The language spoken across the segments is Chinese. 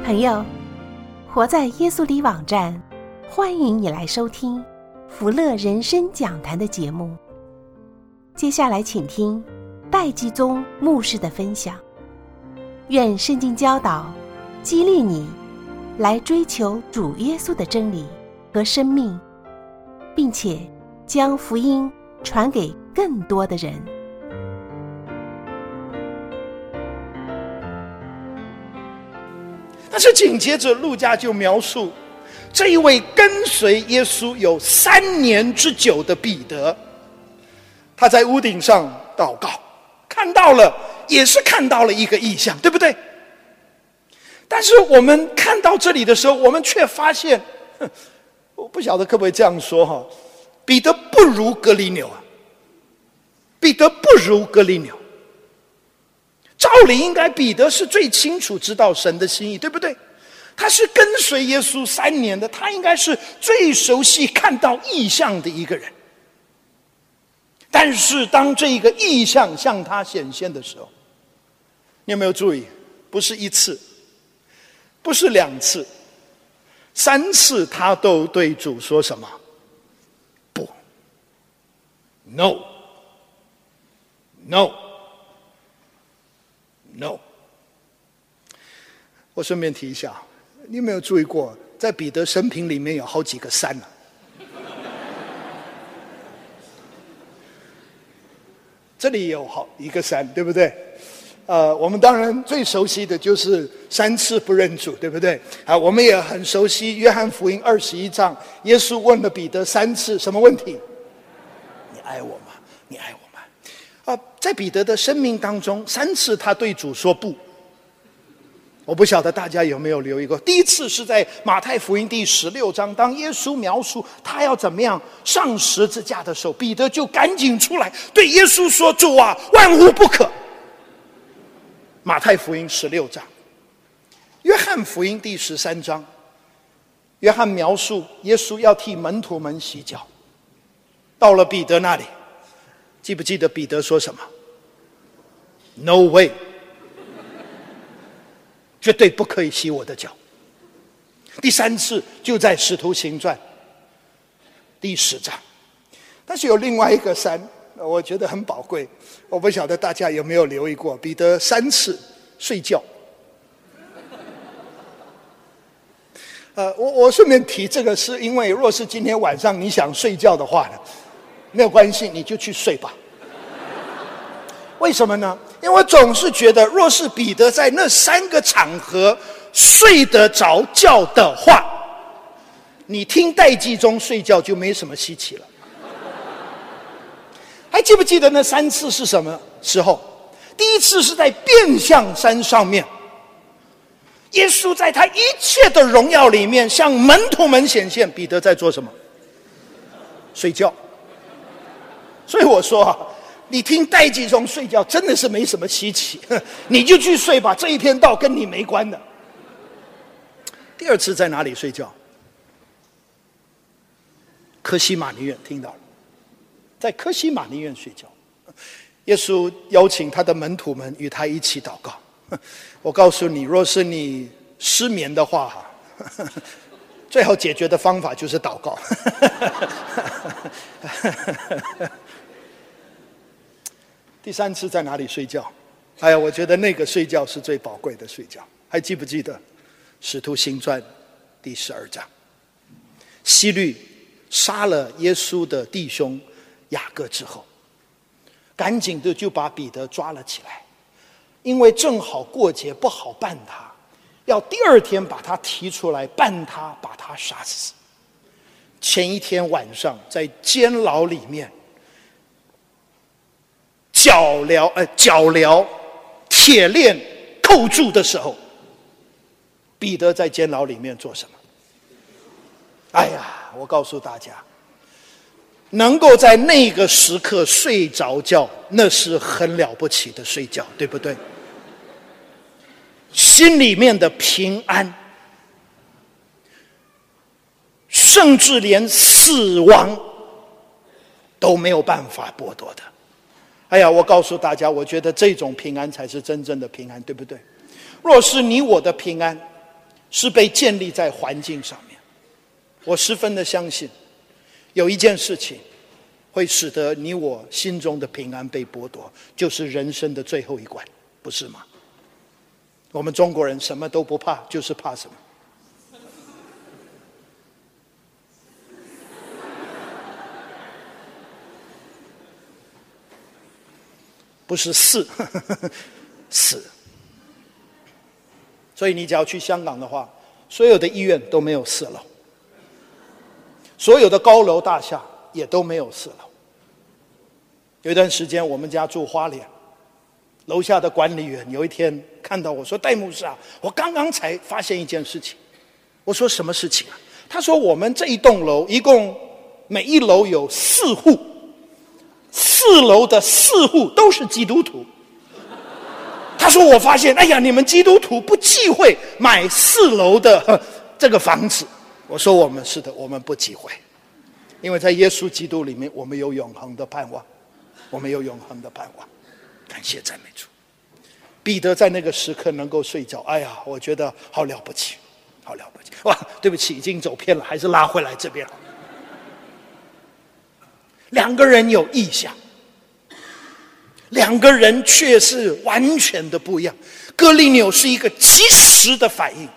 朋友，活在耶稣里网站，欢迎你来收听福乐人生讲坛的节目。接下来请听戴基宗牧师的分享。愿圣经教导激励你来追求主耶稣的真理和生命，并且将福音传给更多的人。 但是紧接着路加就描述这一位跟随耶稣有3年之久的彼得，他在屋顶上祷告，也是看到了一个异象，对不对？但是我们看到这里的时候，我们却发现，我不晓得可不可以这样说哈，彼得不如革利纽啊，彼得不如革利纽。照理应该彼得是最清楚知道神的心意，对不对？他是跟随耶稣3年的，他应该是最熟悉看到异象的一个人。但是当这个异象向他显现的时候，你有没有注意？不是1次，不是2次，3次他都对主说什么？不 ，No， 我顺便提一下，你有没有注意过，在彼得生平里面有好几个山呢？这里有好一个山，对不对？我们当然最熟悉的就是3次不认主，对不对？我们也很熟悉约翰福音21章，耶稣问了彼得3次什么问题？你爱我吗？你爱我吗？在彼得的生命当中，3次他对主说不。我不晓得大家有没有留意过，第一次是在马太福音第16章，当耶稣描述他要怎么样上十字架的时候，彼得就赶紧出来对耶稣说：主啊，万无不可。马太福音16章。约翰福音第13章，约翰描述耶稣要替门徒们洗脚，到了彼得那里，记不记得彼得说什么？ No way， 绝对不可以洗我的脚。第3次就在使徒行传第10章。但是有另外一个山，我觉得很宝贵，我不晓得大家有没有留意过，彼得3次睡觉。我顺便提这个，是因为若是今天晚上你想睡觉的话呢，没有关系，你就去睡吧。为什么呢？因为我总是觉得，若是彼得在那3个场合睡得着觉的话，你听戴季中睡觉就没什么稀奇了。还记不记得那3次是什么时候？第一次是在变相山上面，耶稣在他一切的荣耀里面向门徒们显现，彼得在做什么？睡觉。所以我说你听戴季中睡觉真的是没什么稀奇，你就去睡吧，这一篇道跟你没关的。第2次在哪里睡觉？客西马尼园，听到了，在客西马尼园睡觉。耶稣邀请他的门徒们与他一起祷告。我告诉你，若是你失眠的话，最好解决的方法就是祷告。第3次在哪里睡觉？我觉得那个睡觉是最宝贵的睡觉。还记不记得使徒行传第12章，希律杀了耶稣的弟兄雅各之后，赶紧的就把彼得抓了起来，因为正好过节不好办他，要第2天把他提出来办他，把他杀死。前一天晚上在监牢里面脚镣铁链扣住的时候，彼得在监牢里面做什么？我告诉大家，能够在那个时刻睡着觉，那是很了不起的睡觉，对不对？心里面的平安，甚至连死亡都没有办法剥夺的。我告诉大家，我觉得这种平安才是真正的平安，对不对？若是你我的平安是被建立在环境上面。我十分的相信，有一件事情会使得你我心中的平安被剥夺，就是人生的最后一关，不是吗？我们中国人什么都不怕，就是怕什么？不是死所以你只要去香港的话，所有的医院都没有4楼，所有的高楼大厦也都没有4楼。有一段时间我们家住花莲，楼下的管理员有一天看到我说，戴牧师啊，我刚刚才发现一件事情。我说什么事情啊？他说我们这一栋楼一共每一楼有4户，4楼的4户都是基督徒。他说我发现，哎呀，你们基督徒不忌讳买4楼的这个房子。我说我们是的，我们不忌讳，因为在耶稣基督里面我们有永恒的盼望，我们有永恒的盼望。感谢赞美主。彼得在那个时刻能够睡着，哎呀，我觉得好了不起，好了不起。哇，对不起，已经走偏了，还是拉回来这边。2个人有异象，2个人却是完全的不一样。哥利纽是一个及时的反应，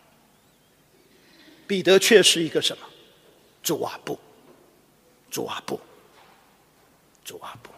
彼得却是一个什么？主啊不，主啊不，主啊不。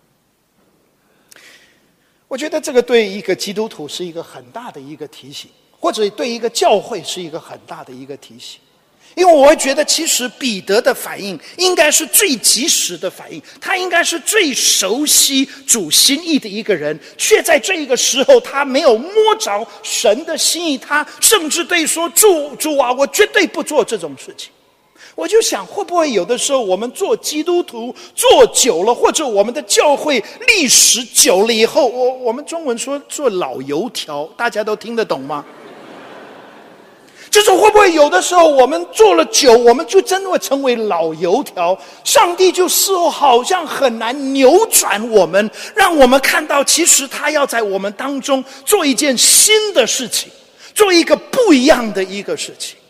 我觉得这个对一个基督徒是一个很大的一个提醒，或者对一个教会是一个很大的一个提醒。因为我会觉得其实彼得的反应应该是最及时的反应，他应该是最熟悉主心意的一个人，却在这个时候他没有摸着神的心意，他甚至对说，主啊，我绝对不做这种事情。我就想，会不会有的时候我们做基督徒做久了，或者我们的教会历史久了以后，我们中文说做老油条，大家都听得懂吗？就是会不会有的时候我们做了久，我们就真的会成为老油条，上帝就似乎好像很难扭转我们，让我们看到其实他要在我们当中做一件新的事情，做一个不一样的一个事情。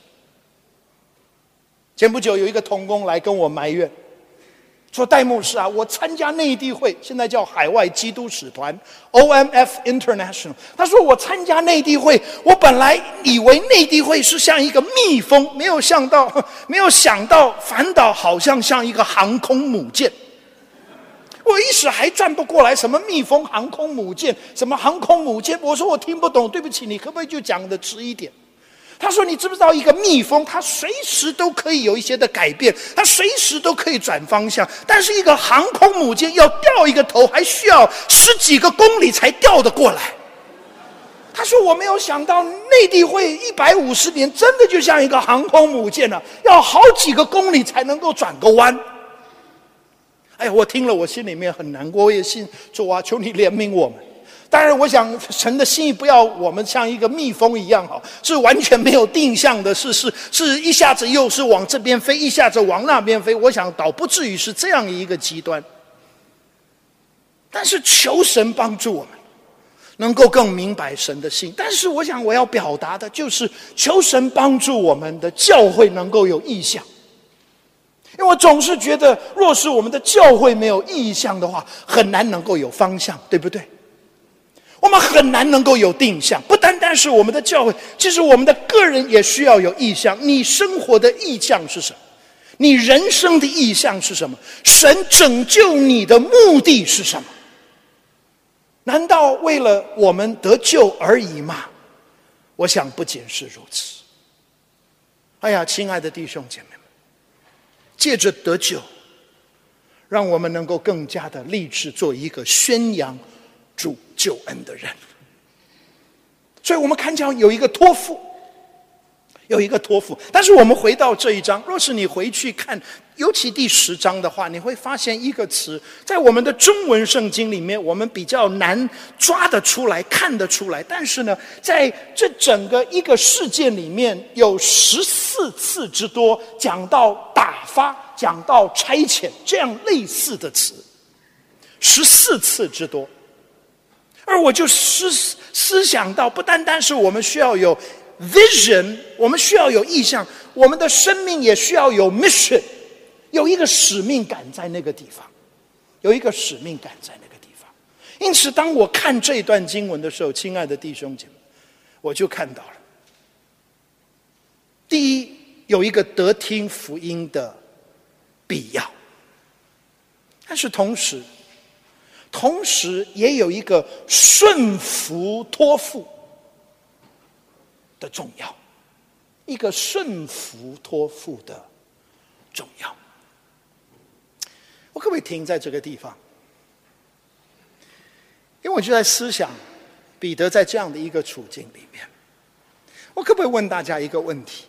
前不久有一个同工来跟我埋怨说，戴牧师啊，我参加内地会，现在叫海外基督使团 OMF International。他说我参加内地会，我本来以为内地会是像一个蜜蜂，没有想到反倒好像一个航空母舰。我一时还转不过来，什么蜜蜂、航空母舰，什么航空母舰，我说我听不懂，对不起，你可不可以就讲得直一点？他说你知不知道一个蜜蜂它随时都可以有一些的改变，它随时都可以转方向，但是一个航空母舰要掉一个头还需要10几个公里才掉得过来。他说我没有想到内地会150年真的就像一个航空母舰了，要好几个公里才能够转个弯。哎呀，我听了我心里面很难过，我也信主啊，求你怜悯我们。当然我想神的心意不要我们像一个蜜蜂一样，是完全没有定向的，是一下子又是往这边飞，一下子往那边飞，我想倒不至于是这样一个极端。但是求神帮助我们能够更明白神的心。但是我想我要表达的就是求神帮助我们的教会能够有意向。因为我总是觉得若是我们的教会没有意向的话，很难能够有方向，对不对？我们很难能够有定向，不单单是我们的教会，其实我们的个人也需要有意向。你生活的意向是什么？你人生的意向是什么？神拯救你的目的是什么？难道为了我们得救而已吗？我想不仅是如此。哎呀，亲爱的弟兄姐妹们，借着得救，让我们能够更加的立志做一个宣扬主救恩的人。所以我们看见有一个托付，但是我们回到这一章，若是你回去看尤其第10章的话，你会发现一个词在我们的中文圣经里面我们比较难抓得出来看得出来，但是呢在这整个一个事件里面有14次之多讲到打发，讲到差遣这样类似的词，14次之多。而我就思想到，不单单是我们需要有 vision， 我们需要有意向，我们的生命也需要有 mission， 有一个使命感在那个地方，有一个使命感在那个地方。因此当我看这一段经文的时候，亲爱的弟兄姐妹，我就看到了，第一，有一个得听福音的必要，但是同时也有一个顺服托付的重要，一个顺服托付的重要。我可不可以停在这个地方？因为我就在思想彼得在这样的一个处境里面，我可不可以问大家一个问题？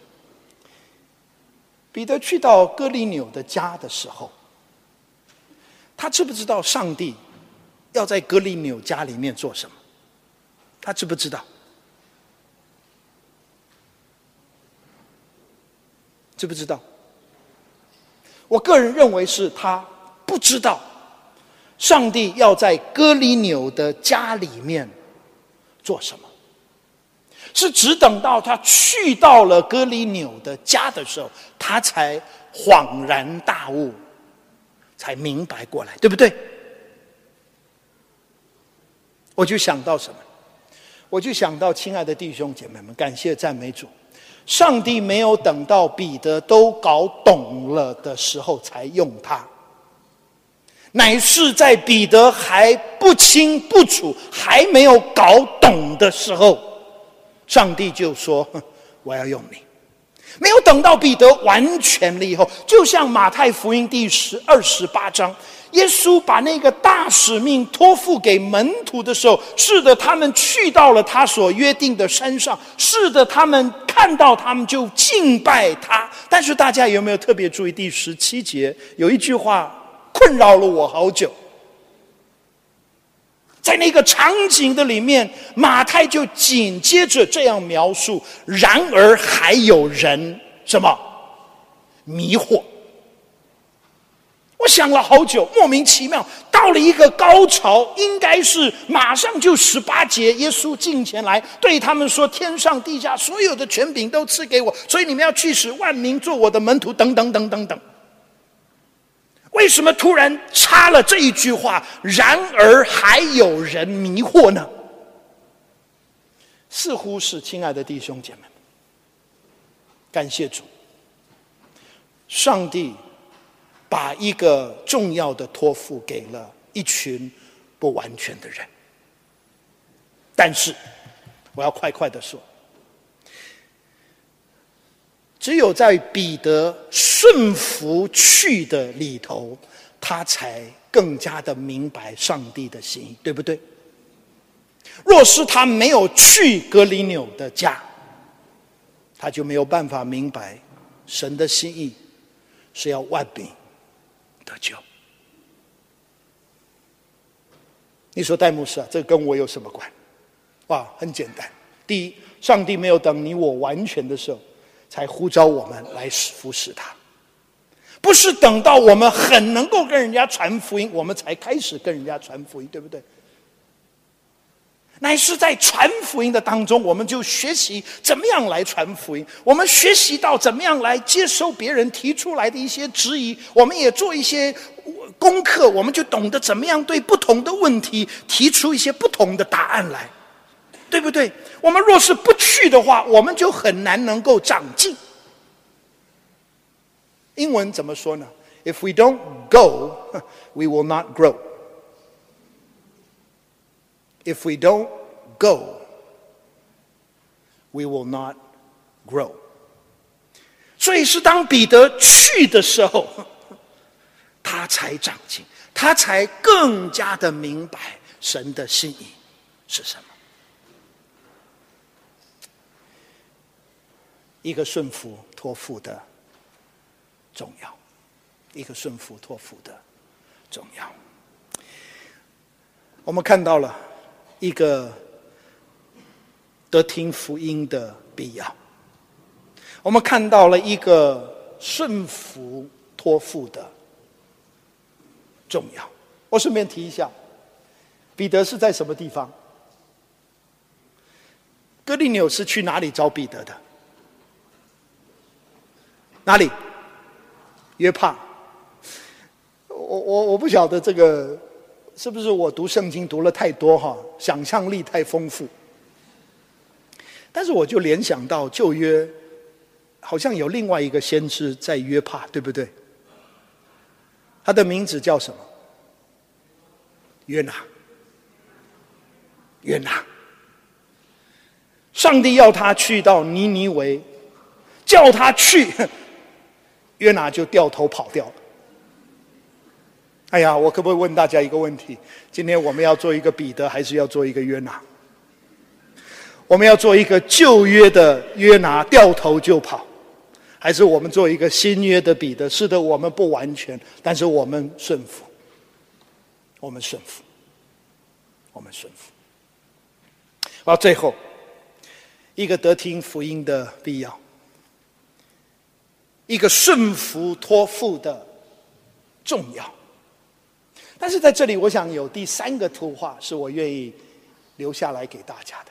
彼得去到哥尼流的家的时候，他知不知道上帝要在哥尼流家里面做什么？他知不知道？知不知道？我个人认为是他不知道上帝要在哥尼流的家里面做什么，是只等到他去到了哥尼流的家的时候，他才恍然大悟，才明白过来，对不对？我就想到什么？我就想到，亲爱的弟兄姐妹们，感谢赞美主，上帝没有等到彼得都搞懂了的时候才用他，乃是在彼得还不清不楚，还没有搞懂的时候，上帝就说我要用你。没有等到彼得完全了以后，就像马太福音第28章，耶稣把那个大使命托付给门徒的时候，是的，他们去到了他所约定的山上，是的，他们看到他们就敬拜他。但是大家有没有特别注意第17节，有一句话困扰了我好久。在那个场景的里面，马太就紧接着这样描述，然而还有人什么迷惑。我想了好久，莫名其妙到了一个高潮，应该是马上就18节，耶稣近前来对他们说，天上地下所有的权柄都赐给我，所以你们要去使万民做我的门徒，等等等等等。为什么突然插了这一句话，然而还有人迷惑呢？似乎是，亲爱的弟兄姐妹们，感谢主，上帝把一个重要的托付给了一群不完全的人。但是我要快快的说，只有在彼得顺服去的里头，他才更加的明白上帝的心意，对不对？若是他没有去哥尼流的家，他就没有办法明白神的心意是要万民得救。你说戴牧师啊，这跟我有什么关？哇，很简单。第一，上帝没有等你我完全的时候才呼召我们来服侍他，不是等到我们很能够跟人家传福音，我们才开始跟人家传福音，对不对？乃是在传福音的当中，我们就学习怎么样来传福音，我们学习到怎么样来接收别人提出来的一些质疑，我们也做一些功课，我们就懂得怎么样对不同的问题提出一些不同的答案来，对不对？我们若是不去的话，我们就很难能够长进。英文怎么说呢？ If we don't go, we will not grow. If we don't go, we will not grow. 所以是当彼得去的时候，他才长进，他才更加的明白神的心意是什么。一个顺服托付的重要，一个顺服托付的重要。我们看到了一个得听福音的必要，我们看到了一个顺服托付的重要。我顺便提一下，彼得是在什么地方？ 哥尼流是去哪里找彼得的？哪里？约帕。我不晓得这个是不是我读圣经读了太多哈，想象力太丰富。但是我就联想到旧约好像有另外一个先知在约帕，对不对？他的名字叫什么？约拿。约拿。上帝要他去到尼尼微，叫他去，约拿就掉头跑掉了。哎呀，我可不可以问大家一个问题？今天我们要做一个彼得，还是要做一个约拿？我们要做一个旧约的约拿，掉头就跑，还是我们做一个新约的彼得？是的，我们不完全，但是我们顺服，我们顺服，我们顺服。到最后，一个得听福音的必要，一个顺服托付的重要。但是在这里，我想有第三个图画是我愿意留下来给大家的，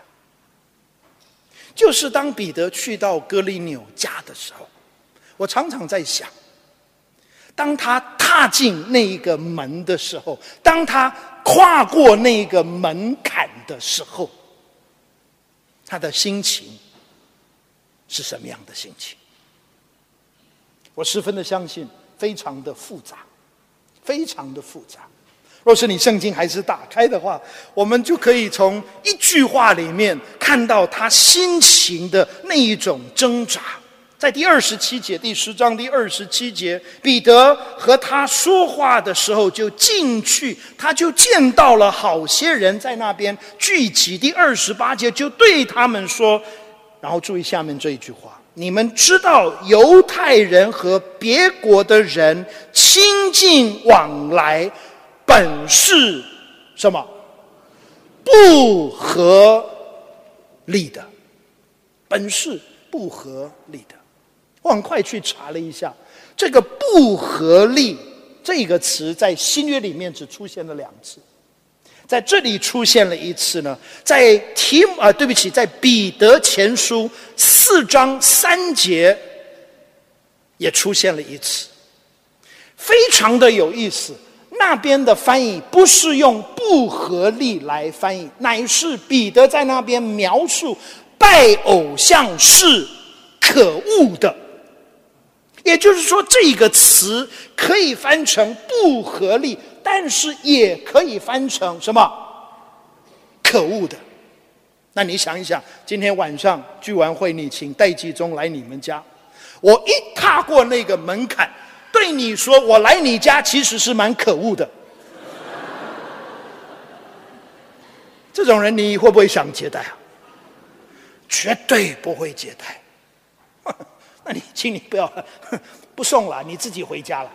就是当彼得去到哥尼流家的时候，我常常在想，当他踏进那一个门的时候，当他跨过那个门槛的时候，他的心情是什么样的心情？我十分的相信，非常的复杂，非常的复杂。若是你圣经还是打开的话，我们就可以从一句话里面看到他心情的那一种挣扎。在第27节，第10章第27节，彼得和他说话的时候就进去，他就见到了好些人在那边聚集。第28节就对他们说，然后注意下面这一句话，你们知道犹太人和别国的人亲近往来本是什么？不合理的，本是不合理的。我很快去查了一下，这个不合理这个词在新约里面只出现了2次，在这里出现了1次呢，在在彼得前书4章3节也出现了1次，非常的有意思。那边的翻译不是用不合理来翻译，乃是彼得在那边描述拜偶像是可恶的。也就是说，这个词可以翻成不合理，但是也可以翻成什么？可恶的。那你想一想，今天晚上聚完会，你请戴季忠来你们家，我一踏过那个门槛，对你说我来你家其实是蛮可恶的，这种人你会不会想接待啊？绝对不会接待。那你请你不要不送了，你自己回家了。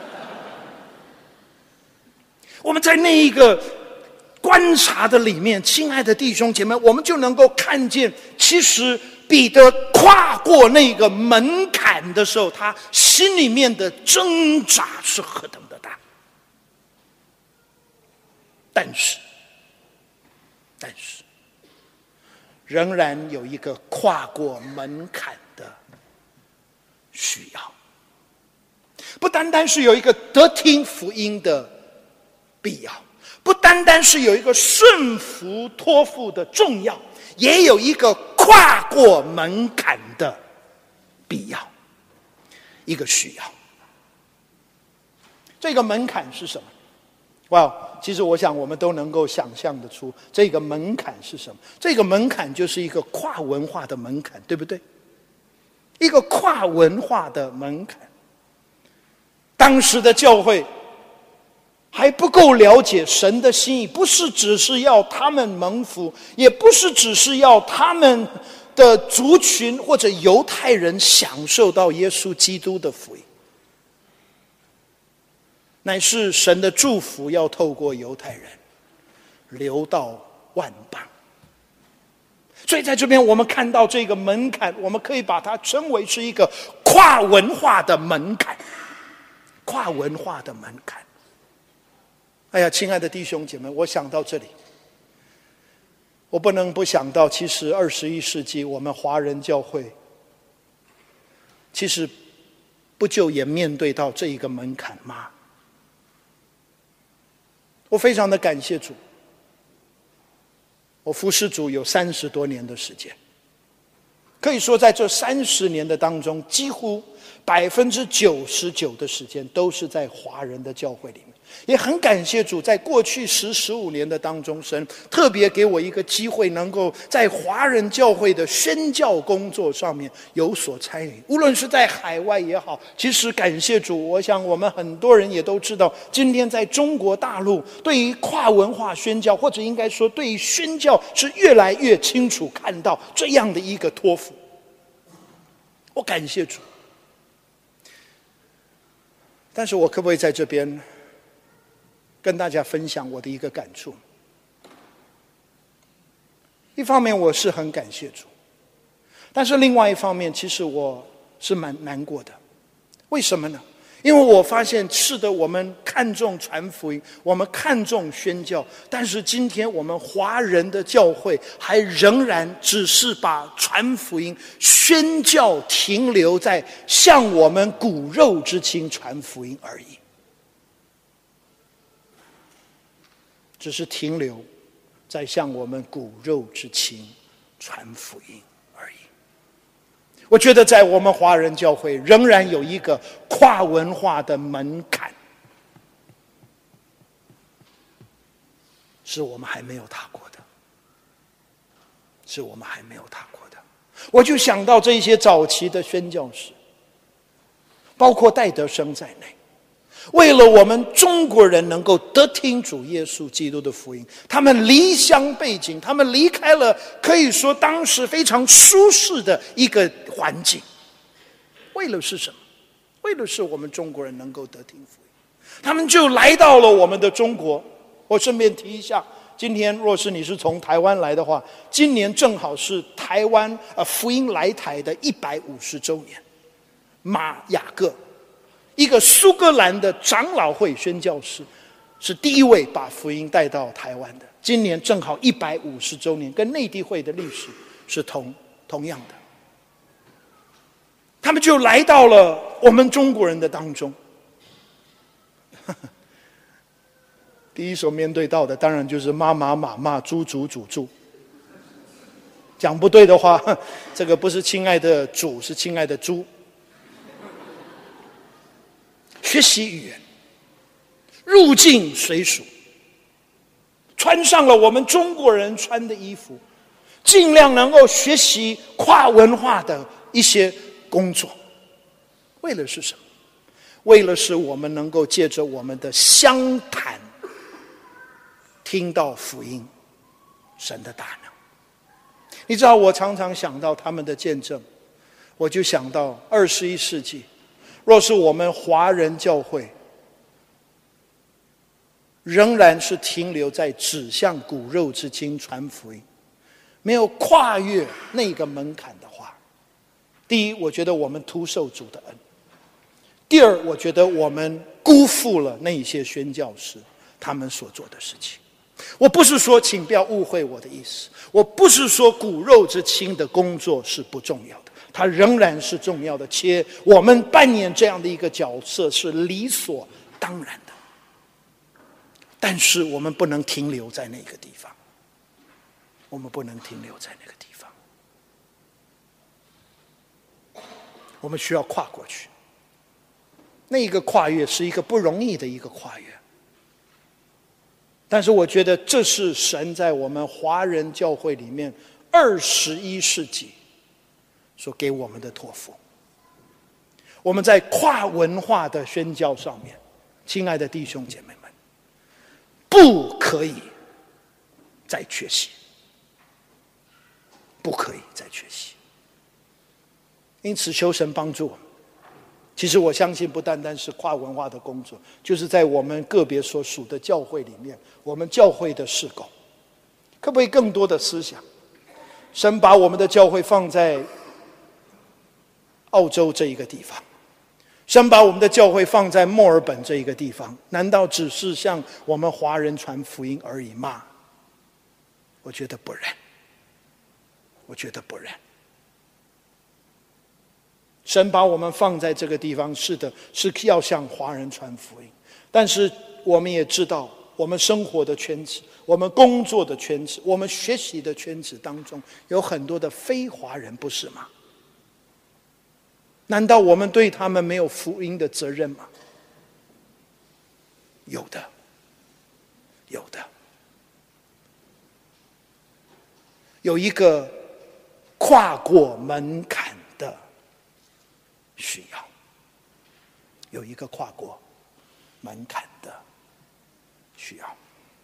我们在那一个观察的里面，亲爱的弟兄姐妹，我们就能够看见，其实彼得跨过那个门槛的时候，他心里面的挣扎是何等的大。但是仍然有一个跨过门槛的需要，不单单是有一个得听福音的必要，不单单是有一个顺服托付的重要，也有一个跨过门槛的必要，一个需要。这个门槛是什么？其实我想我们都能够想象得出这个门槛是什么。这个门槛就是一个跨文化的门槛，对不对？一个跨文化的门槛。当时的教会还不够了解神的心意，不是只是要他们蒙福，也不是只是要他们的族群或者犹太人享受到耶稣基督的福音，乃是神的祝福要透过犹太人流到万邦。所以在这边我们看到这个门槛，我们可以把它称为是一个跨文化的门槛，跨文化的门槛。哎呀，亲爱的弟兄姐妹，我想到这里， 我不能不想到，其实21世纪我们华人教会，其实不就也面对到这一个门槛吗？我非常的感谢主，我服侍主有30多年的时间，可以说在这30年的当中，几乎99%的时间都是在华人的教会里面。也很感谢主，在过去10、15年的当中，神特别给我一个机会，能够在华人教会的宣教工作上面有所参与。无论是在海外也好，其实感谢主，我想我们很多人也都知道，今天在中国大陆对于跨文化宣教，或者应该说对于宣教，是越来越清楚看到这样的一个托付。我感谢主，但是我可不可以在这边跟大家分享我的一个感触？一方面我是很感谢主，但是另外一方面其实我是蛮难过的。为什么呢？因为我发现是的，我们看重传福音，我们看重宣教，但是今天我们华人的教会还仍然只是把传福音宣教停留在向我们骨肉之亲传福音而已，只是停留在向我们骨肉之亲传福音而已。我觉得在我们华人教会仍然有一个跨文化的门槛，是我们还没有踏过的，是我们还没有踏过的。我就想到这些早期的宣教士，包括戴德生在内，为了我们中国人能够得听主耶稣基督的福音，他们离乡背井，他们离开了可以说当时非常舒适的一个环境，为了是什么？为了是我们中国人能够得听福音，他们就来到了我们的中国。我顺便提一下，今天若是你是从台湾来的话，今年正好是台湾福音来台的150周年。马雅各，一个苏格兰的长老会宣教士，是第一位把福音带到台湾的。今年正好150周年，跟内地会的历史是同样的。他们就来到了我们中国人的当中。第一所面对到的当然就是妈妈马骂猪猪主猪，讲不对的话，这个不是亲爱的主，是亲爱的猪。学习语言，入境随俗，穿上了我们中国人穿的衣服，尽量能够学习跨文化的一些工作。为了是什么？为了是我们能够借着我们的相谈，听到福音神的大能。你知道，我常常想到他们的见证，我就想到21世纪，若是我们华人教会仍然是停留在只向骨肉之亲传福音，没有跨越那个门槛的话，第一，我觉得我们徒受主的恩；第二，我觉得我们辜负了那些宣教士他们所做的事情。我不是说，请不要误会我的意思，我不是说骨肉之亲的工作是不重要的，它仍然是重要的，且我们扮演这样的一个角色是理所当然的。但是我们不能停留在那个地方，我们不能停留在那个地方，我们需要跨过去。那一个跨越是一个不容易的一个跨越，但是我觉得这是神在我们华人教会里面21世纪所给我们的托付。我们在跨文化的宣教上面，亲爱的弟兄姐妹们，不可以再缺席，不可以再缺席。因此求神帮助我们。其实我相信不单单是跨文化的工作，就是在我们个别所属的教会里面，我们教会的事工，可不可以更多的思想？神把我们的教会放在澳洲这一个地方，神把我们的教会放在墨尔本这一个地方，难道只是向我们华人传福音而已吗？我觉得不然。 我觉得不然。神把我们放在这个地方，是的，是要向华人传福音。但是我们也知道，我们生活的圈子，我们工作的圈子，我们学习的圈子当中，有很多的非华人，不是吗？难道我们对他们没有福音的责任吗？有的，有的。有一个跨过门槛的需要，有一个跨过门槛的需要。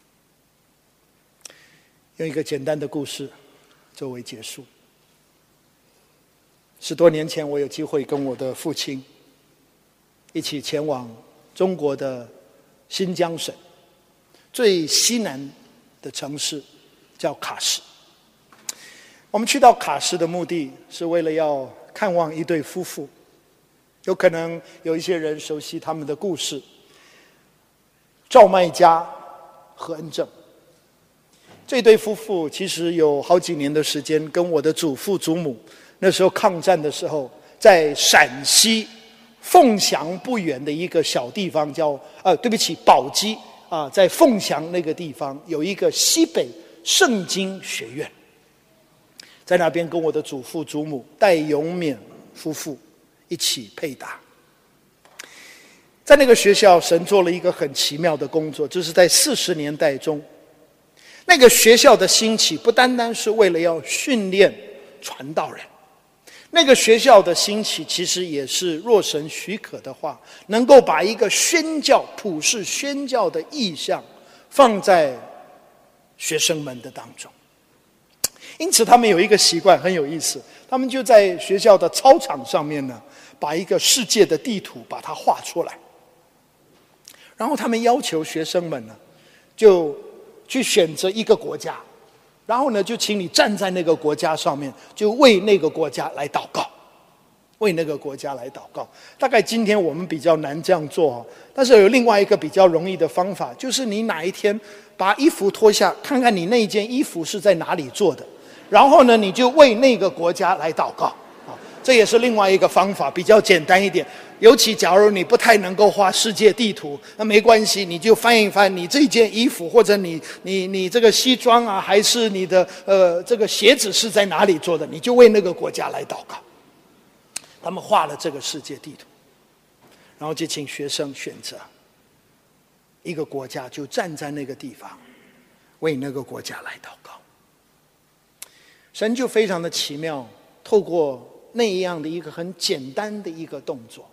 用一个简单的故事作为结束。10多年前，我有机会跟我的父亲一起前往中国的新疆省最西南的城市，叫喀什。我们去到喀什的目的是为了要看望一对夫妇，有可能有一些人熟悉他们的故事，赵麦嘉和恩正。这对夫妇其实有好几年的时间跟我的祖父祖母那时候抗战的时候，在陕西凤翔不远的一个小地方叫宝鸡啊，在凤翔那个地方有一个西北圣经学院，在那边跟我的祖父祖母戴永勉夫妇一起配搭。在那个学校，神做了一个很奇妙的工作，就是在40年代中，那个学校的兴起不单单是为了要训练传道人，那个学校的兴起其实也是若神许可的话，能够把一个宣教普世宣教的意向放在学生们的当中。因此他们有一个习惯很有意思，他们就在学校的操场上面呢，把一个世界的地图把它画出来，然后他们要求学生们呢，就去选择一个国家，然后呢，就请你站在那个国家上面，就为那个国家来祷告，为那个国家来祷告。大概今天我们比较难这样做，但是有另外一个比较容易的方法，就是你哪一天把衣服脱下，看看你那件衣服是在哪里做的，然后呢，你就为那个国家来祷告。这也是另外一个方法，比较简单一点。尤其假如你不太能够画世界地图，那没关系，你就翻一翻你这件衣服，或者你这个西装啊，还是你的这个鞋子是在哪里做的，你就为那个国家来祷告。他们画了这个世界地图，然后就请学生选择一个国家，就站在那个地方，为那个国家来祷告。神就非常的奇妙，透过那样的一个很简单的一个动作，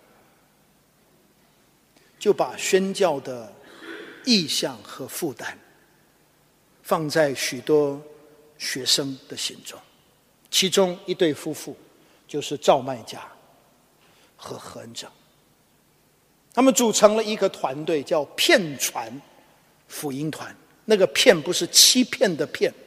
就把宣教的意向和负担放在许多学生的心中。其中一对夫妇就是赵麦嘉和何恩正，他们组成了一个团队，叫骗传福音团。那个骗不是欺骗的骗，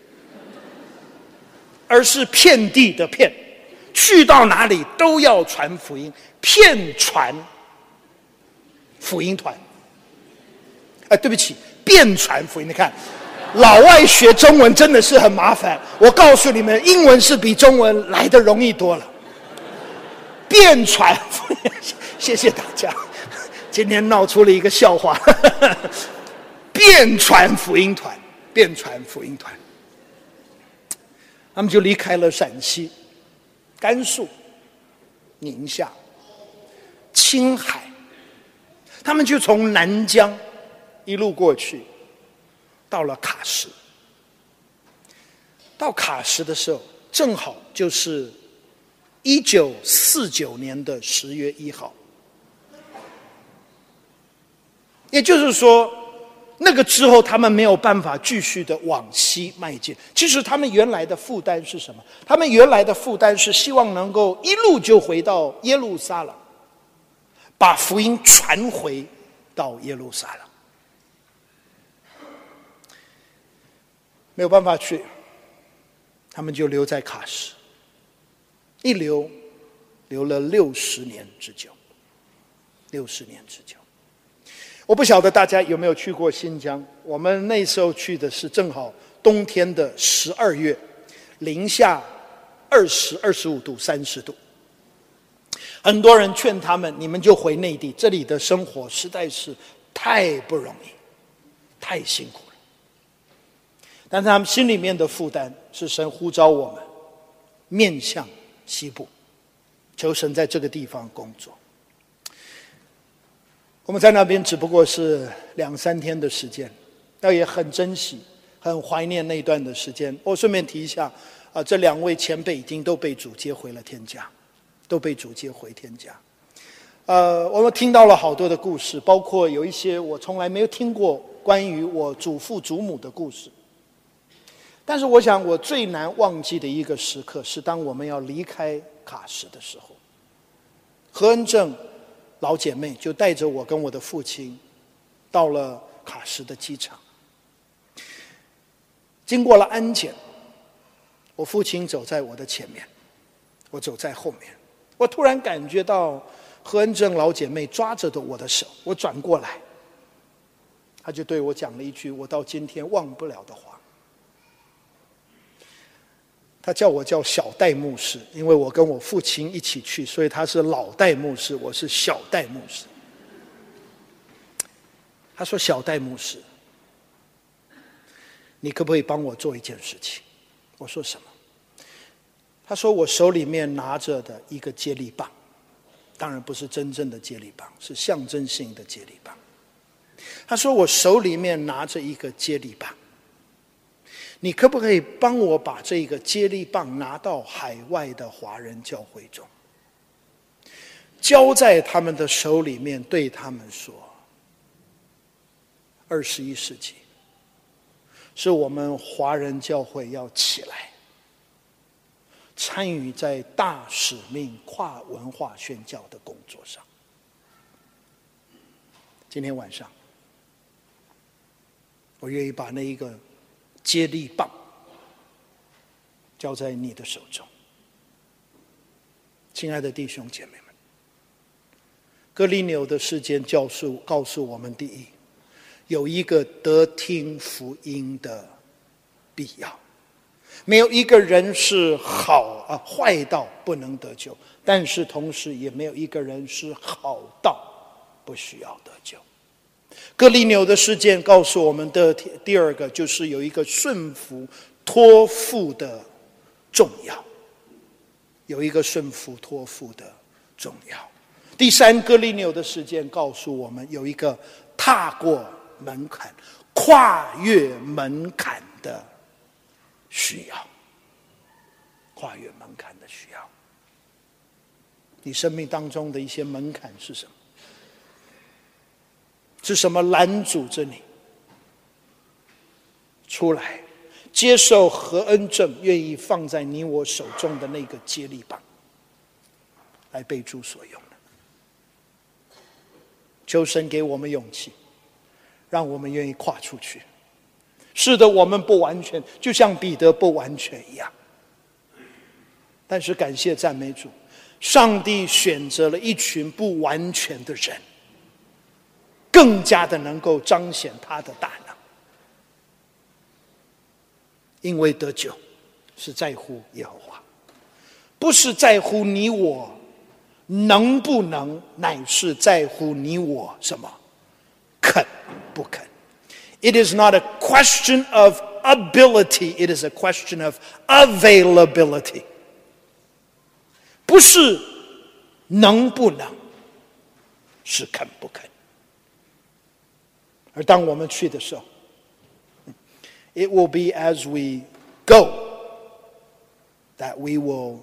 而是遍地的骗，去到哪里都要传福音，骗传福音团。对不起，遍传福音。你看，老外学中文真的是很麻烦。我告诉你们，英文是比中文来得容易多了。遍传福音，谢谢大家。今天闹出了一个笑话。遍传福音团，遍传福音团。他们就离开了陕西、甘肃、宁夏、青海，他们就从南疆一路过去，到了喀什。到喀什的时候，正好就是1949年的10月1号，也就是说，那个之后他们没有办法继续的往西迈进。其实他们原来的负担是什么？他们原来的负担是希望能够一路就回到耶路撒冷，把福音传回到耶路撒冷。没有办法去，他们就留在喀什，一留了60年之久，60年之久。我不晓得大家有没有去过新疆，我们那时候去的是正好冬天的12月，零下 20、25度、30度。很多人劝他们，你们就回内地，这里的生活实在是太不容易，太辛苦了。但是他们心里面的负担是神呼召我们面向西部，求神在这个地方工作。我们在那边只不过是2、3天的时间，但也很珍惜，很怀念那段的时间。我顺便提一下，这2位前辈已经都被主接回了天家，都被主接回天家。我们听到了好多的故事，包括有一些我从来没有听过关于我祖父祖母的故事。但是我想我最难忘记的一个时刻是当我们要离开卡什的时候，何恩正老姐妹就带着我跟我的父亲到了卡什的机场。经过了安检，我父亲走在我的前面，我走在后面。我突然感觉到何恩正老姐妹抓着的我的手，我转过来，她就对我讲了一句我到今天忘不了的话。他叫我叫小戴牧师，因为我跟我父亲一起去，所以他是老戴牧师，我是小戴牧师。他说：“小戴牧师，你可不可以帮我做一件事情？”我说：“什么？”他说：“我手里面拿着的一个接力棒，当然不是真正的接力棒，是象征性的接力棒。”他说：“我手里面拿着一个接力棒。你可不可以帮我把这个接力棒拿到海外的华人教会中，交在他们的手里面，对他们说，21世纪是我们华人教会要起来，参与在大使命跨文化宣教的工作上。”今天晚上，我愿意把那一个接力棒交在你的手中。亲爱的弟兄姐妹们，哥利纽的事件告诉我们，第一，有一个得听福音的必要。没有一个人是坏到不能得救，但是同时也没有一个人是好到不需要得救。哥利纽的事件告诉我们的第二个，就是有一个顺服托付的重要，有一个顺服托付的重要。第三，哥利纽的事件告诉我们，有一个踏过门槛、跨越门槛的需要，跨越门槛的需要。你生命当中的一些门槛是什么？是什么拦阻着你出来接受何恩正愿意放在你我手中的那个接力棒，来被主所用的？求神给我们勇气，让我们愿意跨出去。是的，我们不完全，就像彼得不完全一样，但是感谢赞美主，上帝选择了一群不完全的人，更加的能够彰显他的大能。因为得救是在乎耶和华，不是在乎你我能不能，乃是在乎你我什么？肯不肯。It is not a question of ability, it is a question of availability. 不是能不能，是肯不肯。而当我们去的时候， it will be as we go that we will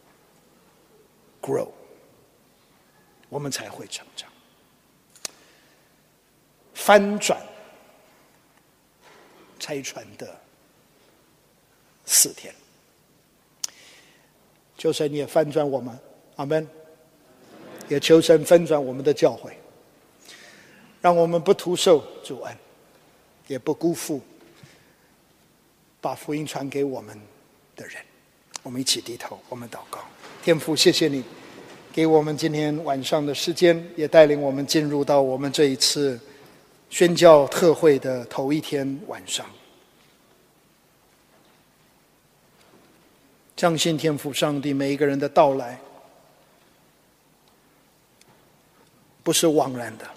grow. 我们才会成长。翻转拆船的4天，求神也翻转我们，阿们。也求神翻转我们的教会，让我们不徒受主恩，也不辜负把福音传给我们的人。我们一起低头，我们祷告。天父，谢谢你给我们今天晚上的时间，也带领我们进入到我们这一次宣教特会的头一天晚上。 相信天父上帝每一个人的到来不是枉然的。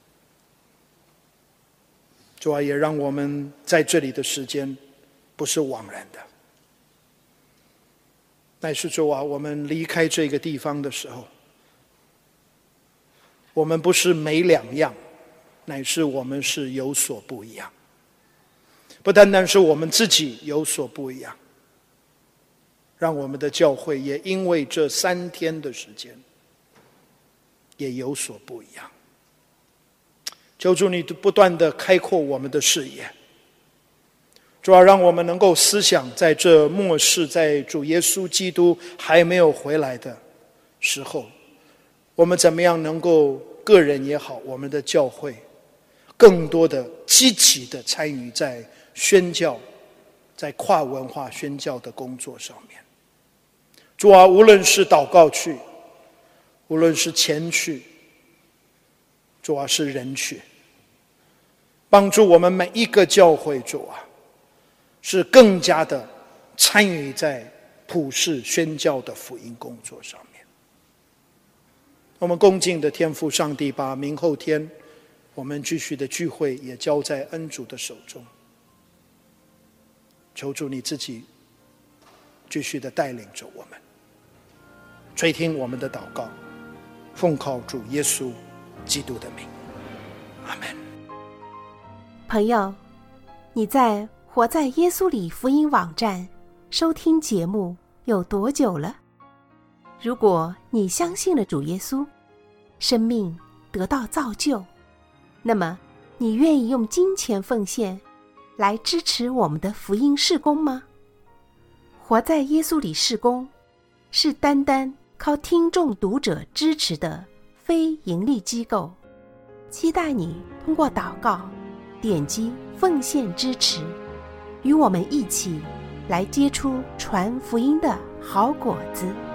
主啊，也让我们在这里的时间不是枉然的，乃是主啊，我们离开这个地方的时候，我们不是没两样，乃是我们是有所不一样。不单单是我们自己有所不一样，让我们的教会也因为这3天的时间也有所不一样。求主你不断地开阔我们的视野，主啊，让我们能够思想在这末世，在主耶稣基督还没有回来的时候，我们怎么样能够个人也好，我们的教会更多的积极的参与在宣教，在跨文化宣教的工作上面。主啊，无论是祷告去，无论是钱去，主啊，是人去，帮助我们每一个教会，主啊，是更加的参与在普世宣教的福音工作上面。我们恭敬的天父上帝，把明后天我们继续的聚会也交在恩主的手中，求主你自己继续的带领着我们，垂听我们的祷告，奉靠主耶稣基督的名，阿们。 朋友，你在活在耶稣里福音网站收听节目有多久了？如果你相信了主耶稣，生命得到造就，那么你愿意用金钱奉献来支持我们的福音事工吗？活在耶稣里事工是单单靠听众读者支持的非盈利机构，期待你通过祷告点击奉献支持，与我们一起来结出传福音的好果子。